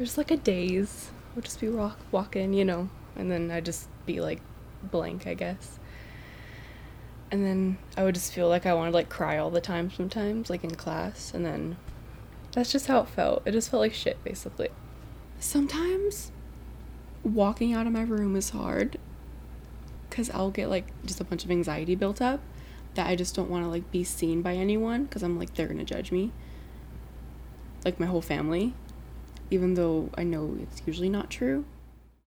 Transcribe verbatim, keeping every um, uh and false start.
there's like a daze. I'll just be rock walking, you know, and then I'd just be like blank, I guess. And then I would just feel like I wanted to like cry all the time sometimes, like in class, and then that's just how it felt. It just felt like shit, basically. Sometimes walking out of my room is hard because I'll get like just a bunch of anxiety built up that I just don't want to like be seen by anyone because I'm like, they're gonna judge me, like my whole family, even though I know it's usually not true.